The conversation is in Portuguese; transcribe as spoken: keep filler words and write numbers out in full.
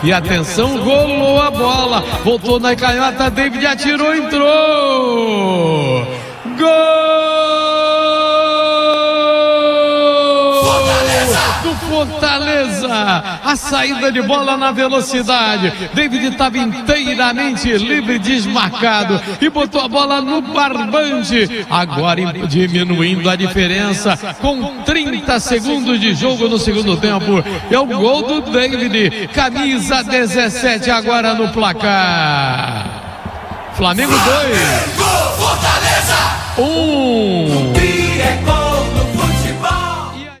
E atenção, golou a bola, voltou na canhota, David atirou, entrou! Gol! Do Fortaleza! A saída de bola na velocidade, David estava inteiramente livre, desmarcado e botou a bola no barbante, agora diminuindo a diferença com trinta segundos de jogo no segundo tempo. É o gol do David, camisa dezessete agora no placar. Flamengo dois, Fortaleza um.